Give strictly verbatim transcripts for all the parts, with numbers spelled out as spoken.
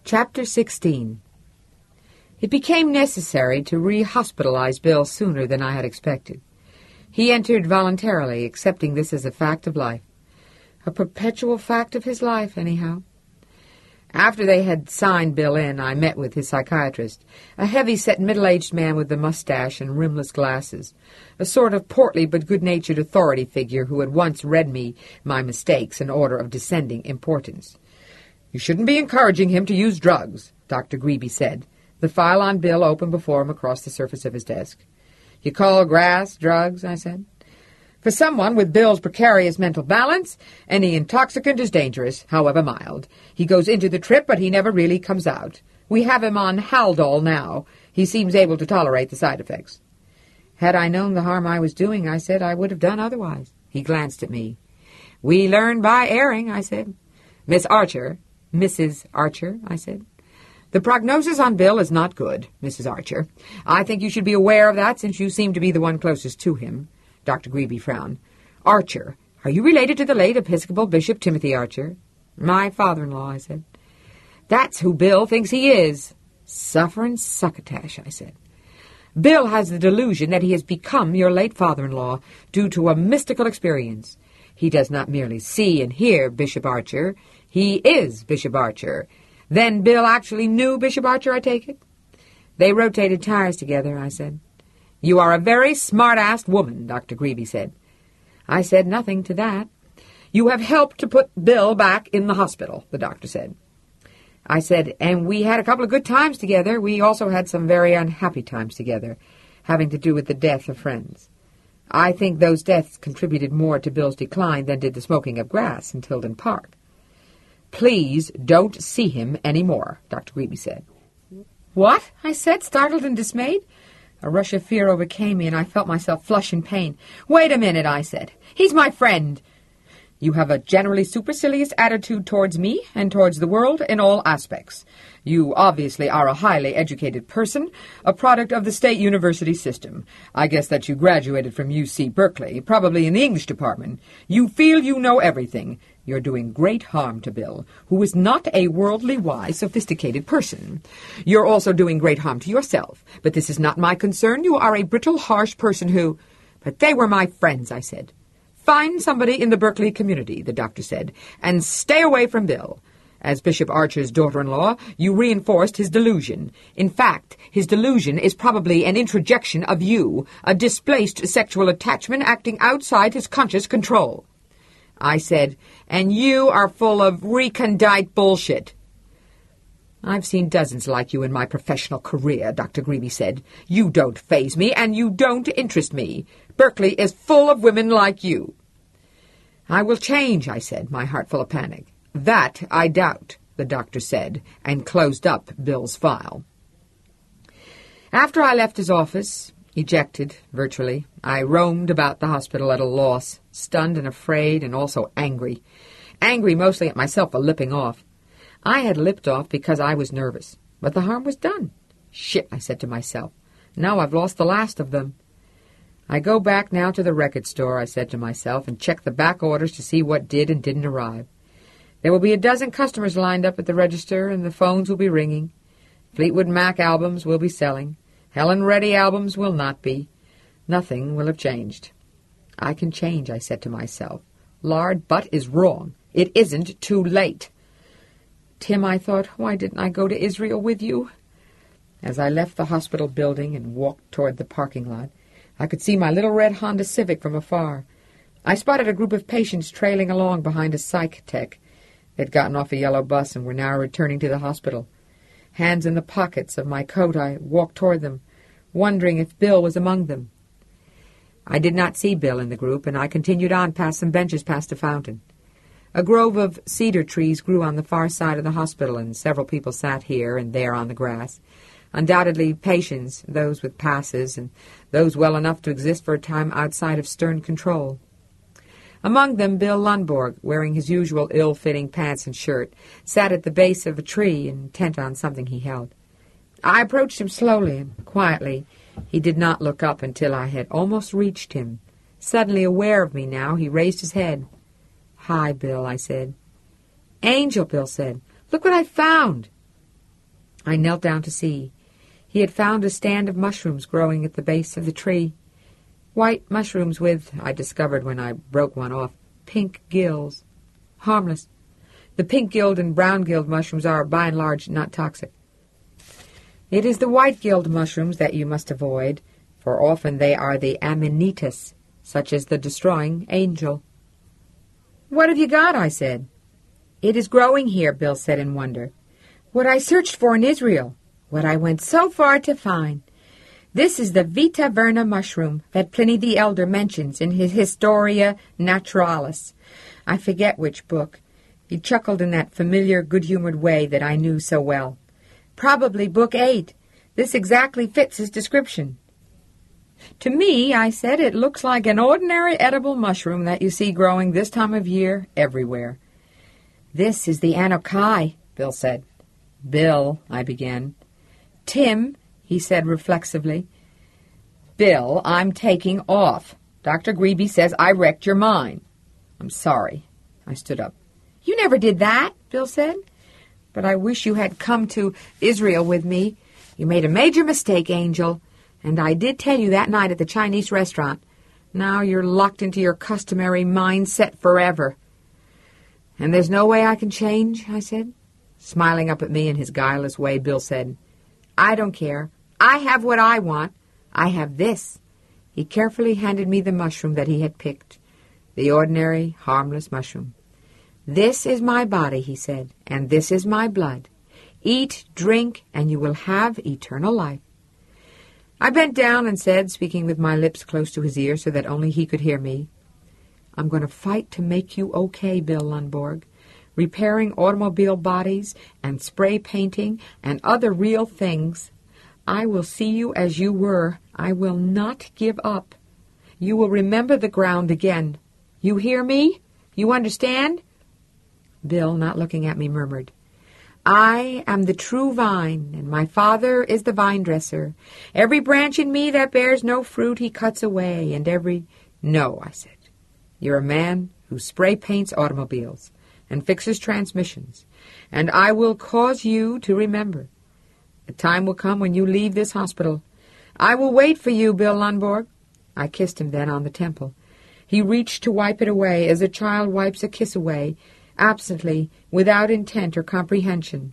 Chapter sixteen. It became necessary to re-hospitalize Bill sooner than I had expected. He entered voluntarily, accepting this as a fact of life. A perpetual fact of his life, anyhow. After they had signed Bill in, I met with his psychiatrist, a heavy-set middle-aged man with a mustache and rimless glasses, a sort of portly but good-natured authority figure who had once read me my mistakes in order of descending importance. "You shouldn't be encouraging him to use drugs," Doctor Greeby said, the file on Bill open before him across the surface of his desk. "You call grass drugs?" I said. "For someone with Bill's precarious mental balance, any intoxicant is dangerous, however mild. He goes into the trip, but he never really comes out. We have him on Haldol now. He seems able to tolerate the side effects." "Had I known the harm I was doing," I said, "I would have done otherwise." He glanced at me. "We learn by erring," I said. "Miss Archer." "Missus Archer," I said. "The prognosis on Bill is not good, Missus Archer. I think you should be aware of that since you seem to be the one closest to him." Doctor Greeby frowned. "Archer, are you related to the late Episcopal Bishop Timothy Archer?" "My father-in-law," I said. "That's who Bill thinks he is." "Sufferin' succotash," I said. "Bill has the delusion that he has become your late father-in-law due to a mystical experience. He does not merely see and hear Bishop Archer. He is Bishop Archer. Then Bill actually knew Bishop Archer, I take it?" "They rotated tires together," I said. "You are a very smart-assed woman," Doctor Greeby said. I said nothing to that. "You have helped to put Bill back in the hospital," the doctor said. I said, "And we had a couple of good times together. We also had some very unhappy times together, having to do with the death of friends. I think those deaths contributed more to Bill's decline than did the smoking of grass in Tilden Park." "Please don't see him any more," Doctor Greeby said. "What?" I said, startled and dismayed. A rush of fear overcame me, and I felt myself flush in pain. "Wait a minute," I said. "He's my friend." "You have a generally supercilious attitude towards me and towards the world in all aspects. You obviously are a highly educated person, a product of the State University system. I guess that you graduated from U C Berkeley, probably in the English department. You feel you know everything. You're doing great harm to Bill, who is not a worldly wise, sophisticated person. You're also doing great harm to yourself, but this is not my concern. You are a brittle, harsh person who—" "But they were my friends," I said. "Find somebody in the Berkeley community," the doctor said, "and stay away from Bill. As Bishop Archer's daughter-in-law, you reinforced his delusion. In fact, his delusion is probably an introjection of you, a displaced sexual attachment acting outside his conscious control." I said, "And you are full of recondite bullshit." "I've seen dozens like you in my professional career," Doctor Greeby said. "You don't faze me, and you don't interest me. Berkeley is full of women like you." "I will change," I said, my heart full of panic. "That I doubt," the doctor said, and closed up Bill's file. After I left his office, ejected, virtually, I roamed about the hospital at a loss, stunned and afraid and also angry. Angry mostly at myself for lipping off. I had lipped off because I was nervous, but the harm was done. "Shit," I said to myself. "Now I've lost the last of them." "I go back now to the record store," I said to myself, "and check the back orders to see what did and didn't arrive. There will be a dozen customers lined up at the register, and the phones will be ringing. Fleetwood Mac albums will be selling. Helen Reddy albums will not be. Nothing will have changed." "I can change," I said to myself. "Lard Butt is wrong. It isn't too late." "Tim," I thought, "why didn't I go to Israel with you?" As I left the hospital building and walked toward the parking lot, I could see my little red Honda Civic from afar. I spotted a group of patients trailing along behind a psych tech. They'd gotten off a yellow bus and were now returning to the hospital. Hands in the pockets of my coat, I walked toward them, wondering if Bill was among them. I did not see Bill in the group, and I continued on past some benches past a fountain. A grove of cedar trees grew on the far side of the hospital, and several people sat here and there on the grass. Undoubtedly patients, those with passes, and those well enough to exist for a time outside of stern control. Among them, Bill Lundborg, wearing his usual ill-fitting pants and shirt, sat at the base of a tree, intent on something he held. I approached him slowly and quietly. He did not look up until I had almost reached him. Suddenly aware of me now, he raised his head. "Hi, Bill," I said. "Angel," Bill said. "Look what I found." I knelt down to see. He had found a stand of mushrooms growing at the base of the tree. White mushrooms with, I discovered when I broke one off, pink gills. Harmless. The pink-gilled and brown-gilled mushrooms are, by and large, not toxic. It is the white-gilled mushrooms that you must avoid, for often they are the amanitas, such as the destroying angel. "What have you got?" I said. "It is growing here," Bill said in wonder. "What I searched for in Israel, what I went so far to find. This is the Vita Verna mushroom that Pliny the Elder mentions in his Historia Naturalis. I forget which book. He chuckled in that familiar, good-humored way that I knew so well. Probably book eight. This exactly fits his description." "To me," I said, "it looks like an ordinary edible mushroom that you see growing this time of year everywhere." "This is the Anokai," Bill said. "Bill," I began. "Tim," he said reflexively. "Bill, I'm taking off. Doctor Greeby says I wrecked your mind." "I'm sorry." I stood up. "You never did that," Bill said. "But I wish you had come to Israel with me. You made a major mistake, Angel, and I did tell you that night at the Chinese restaurant. Now you're locked into your customary mindset forever." "And there's no way I can change?" I said. Smiling up at me in his guileless way, Bill said, "I don't care. I have what I want. I have this." He carefully handed me the mushroom that he had picked, the ordinary, harmless mushroom. "This is my body," he said, "and this is my blood. Eat, drink, and you will have eternal life." I bent down and said, speaking with my lips close to his ear so that only he could hear me, "I'm going to fight to make you okay, Bill Lundborg. Repairing automobile bodies and spray painting and other real things. I will see you as you were. I will not give up. You will remember the ground again. You hear me? You understand?" Bill, not looking at me, murmured, "I am the true vine, and my Father is the vine-dresser. Every branch in me that bears no fruit he cuts away, and every—" "No," I said. "You're a man who spray paints automobiles and fixes transmissions, and I will cause you to remember. A time will come when you leave this hospital. I will wait for you, Bill Lundborg." I kissed him then on the temple. He reached to wipe it away as a child wipes a kiss away, absently, without intent or comprehension.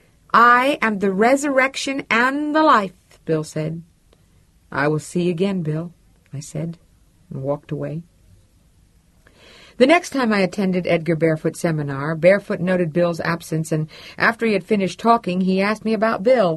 "I am the resurrection and the life," Bill said. "I will see you again, Bill," I said, and walked away. The next time I attended Edgar Barefoot's seminar, Barefoot noted Bill's absence, and after he had finished talking, he asked me about Bill.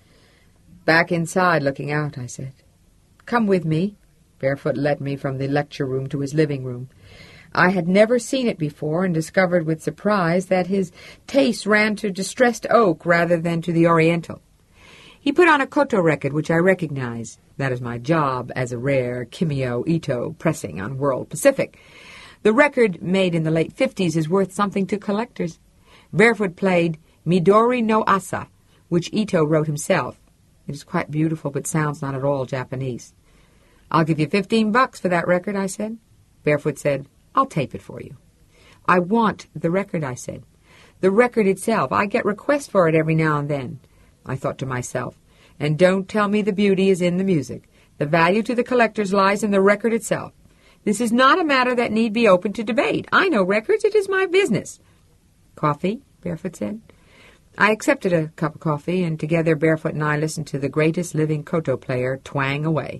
"Back inside, looking out," I said. "Come with me." Barefoot led me from the lecture room to his living room. I had never seen it before, and discovered with surprise that his taste ran to distressed oak rather than to the Oriental. He put on a koto record, which I recognized. That is my job as a rare Kimio Ito pressing on World Pacific. The record, made in the late fifties, is worth something to collectors. Barefoot played Midori no Asa, which Ito wrote himself. It is quite beautiful, but sounds not at all Japanese. "I'll give you fifteen bucks for that record," I said. Barefoot said, "I'll tape it for you." "I want the record," I said. "The record itself. I get requests for it every now and then." I thought to myself, "And don't tell me the beauty is in the music. The value to the collectors lies in the record itself. This is not a matter that need be open to debate. I know records. It is my business." "Coffee?" Barefoot said. I accepted a cup of coffee, and together Barefoot and I listened to the greatest living koto player twang away.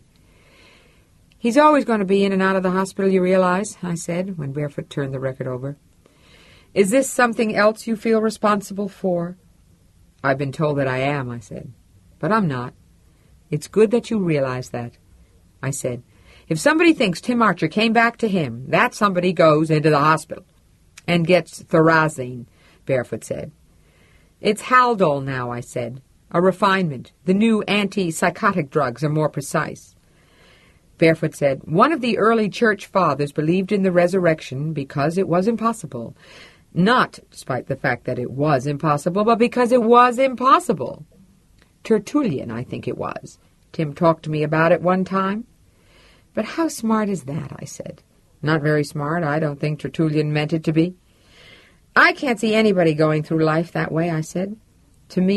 "He's always going to be in and out of the hospital, you realize," I said, when Barefoot turned the record over. "Is this something else you feel responsible for?" "I've been told that I am," I said. "But I'm not. It's good that you realize that." I said, "If somebody thinks Tim Archer came back to him, that somebody goes into the hospital." "And gets Thorazine," Barefoot said. "It's Haldol now," I said. "A refinement. The new anti-psychotic drugs are more precise." Barefoot said, "One of the early church fathers believed in the resurrection because it was impossible. Not despite the fact that it was impossible, but because it was impossible. Tertullian, I think it was. Tim talked to me about it one time." "But how smart is that?" I said. "Not very smart. I don't think Tertullian meant it to be." "I can't see anybody going through life that way," I said. "To me,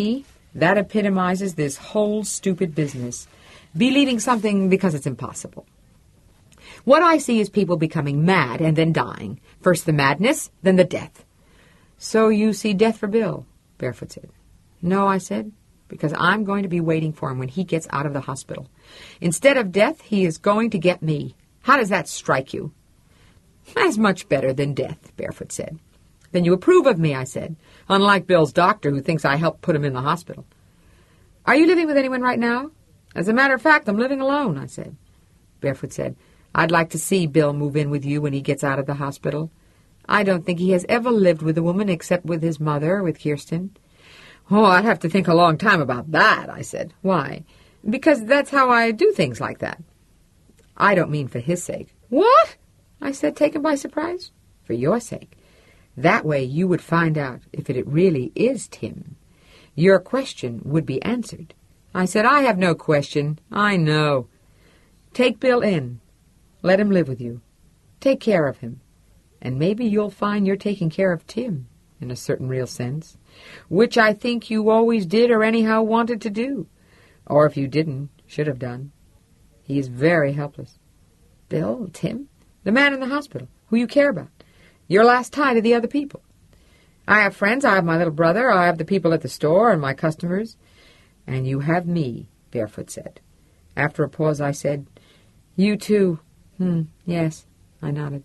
That epitomizes this whole stupid business. Believing something because it's impossible. What I see is people becoming mad and then dying. First the madness, then the death. So you see death for Bill, Barefoot said. No, I said, because I'm going to be waiting for him when he gets out of the hospital. Instead of death, he is going to get me. How does that strike you? That's much better than death, Barefoot said. Then you approve of me, I said, unlike Bill's doctor who thinks I helped put him in the hospital. Are you living with anyone right now? As a matter of fact, I'm living alone, I said. Barefoot said, I'd like to see Bill move in with you when he gets out of the hospital. I don't think he has ever lived with a woman except with his mother, with Kirsten. Oh, I'd have to think a long time about that, I said. Why? Because that's how I do things like that. I don't mean for his sake. What? I said, taken by surprise. For your sake. That way you would find out if it really is Tim. Your question would be answered. I said, I have no question. I know. Take Bill in. Let him live with you. Take care of him. And maybe you'll find you're taking care of Tim, in a certain real sense, which I think you always did or anyhow wanted to do. Or if you didn't, should have done. He is very helpless. Bill, Tim, the man in the hospital, who you care about. Your last tie to the other people. I have friends, I have my little brother, I have the people at the store and my customers. And you have me, Barefoot said. After a pause I said, You too. Hmm, yes, I nodded.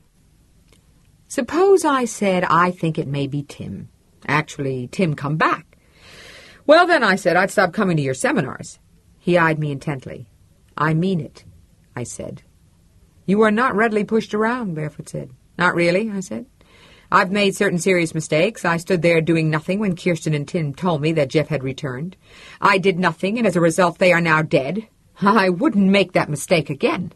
Suppose I said I think it may be Tim. Actually, Tim come back. Well then, I said, I'd stop coming to your seminars. He eyed me intently. I mean it, I said. You are not readily pushed around, Barefoot said. Not really, I said. I've made certain serious mistakes. I stood there doing nothing when Kirsten and Tim told me that Jeff had returned. I did nothing, and as a result they are now dead. I wouldn't make that mistake again.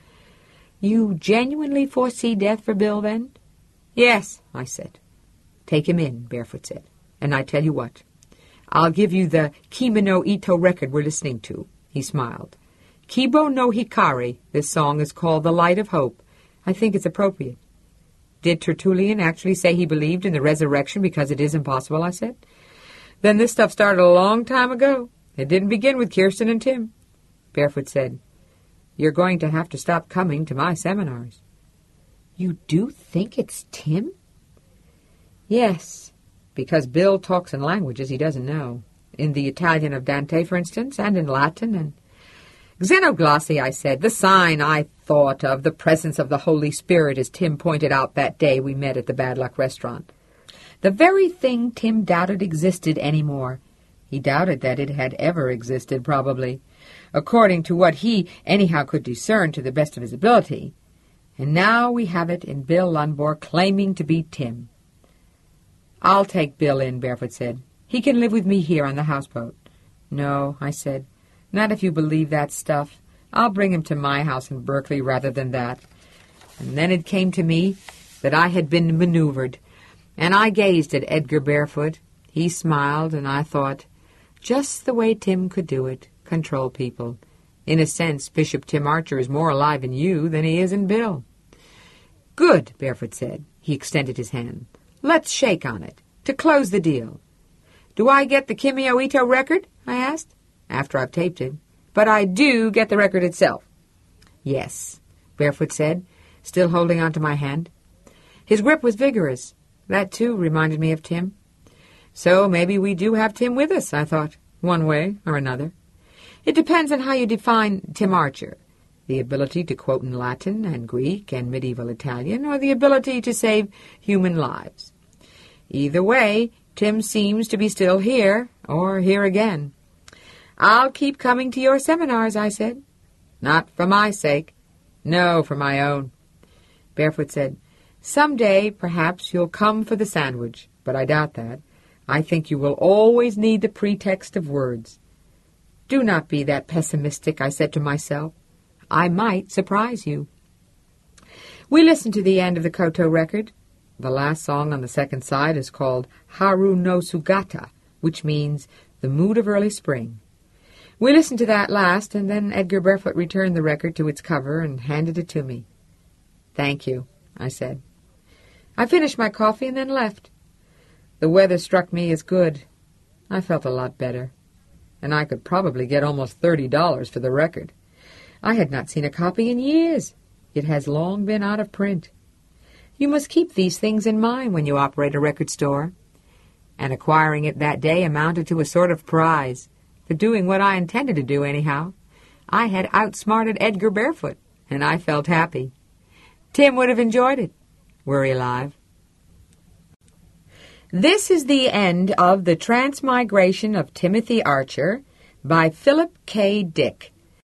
You genuinely foresee death for Bill, then? Yes, I said. Take him in, Barefoot said. And I tell you what, I'll give you the Kimi no Ito record we're listening to. He smiled. Kibo no Hikari, this song is called The Light of Hope. I think it's appropriate. Did Tertullian actually say he believed in the resurrection because it is impossible, I said. Then this stuff started a long time ago. It didn't begin with Kirsten and Tim. Barefoot said, You're going to have to stop coming to my seminars. You do think it's Tim? Yes, because Bill talks in languages he doesn't know. In the Italian of Dante, for instance, and in Latin, and Xenoglossae, I said, the sign I thought of the presence of the Holy Spirit, as Tim pointed out that day we met at the Bad Luck restaurant. The very thing Tim doubted existed anymore. He doubted that it had ever existed, probably, according to what he anyhow could discern to the best of his ability. And now we have it in Bill Lundborg claiming to be Tim. I'll take Bill in, Barefoot said. He can live with me here on the houseboat. No, I said. Not if you believe that stuff. I'll bring him to my house in Berkeley rather than that. And then it came to me that I had been maneuvered, and I gazed at Edgar Barefoot. He smiled, and I thought, just the way Tim could do it, control people. In a sense, Bishop Tim Archer is more alive in you than he is in Bill. Good, Barefoot said. He extended his hand. Let's shake on it, to close the deal. Do I get the Kimi no Ito record? I asked. After I've taped it. But I do get the record itself. Yes, Barefoot said, still holding on to my hand. His grip was vigorous. That, too, reminded me of Tim. So maybe we do have Tim with us, I thought, one way or another. It depends on how you define Tim Archer. The ability to quote in Latin and Greek and medieval Italian, or the ability to save human lives. Either way, Tim seems to be still here, or here again. I'll keep coming to your seminars, I said. Not for my sake. No, for my own. Barefoot said, Some day, perhaps, you'll come for the sandwich, but I doubt that. I think you will always need the pretext of words. Do not be that pessimistic, I said to myself. I might surprise you. We listened to the end of the Koto record. The last song on the second side is called Haru no Sugata, which means the mood of early spring. We listened to that last, and then Edgar Barefoot returned the record to its cover and handed it to me. Thank you, I said. I finished my coffee and then left. The weather struck me as good. I felt a lot better, and I could probably get almost thirty dollars for the record. I had not seen a copy in years. It has long been out of print. You must keep these things in mind when you operate a record store. And acquiring it that day amounted to a sort of prize for doing what I intended to do anyhow. I had outsmarted Edgar Barefoot, and I felt happy. Tim would have enjoyed it, were he alive. This is the end of The Transmigration of Timothy Archer by Philip K. Dick.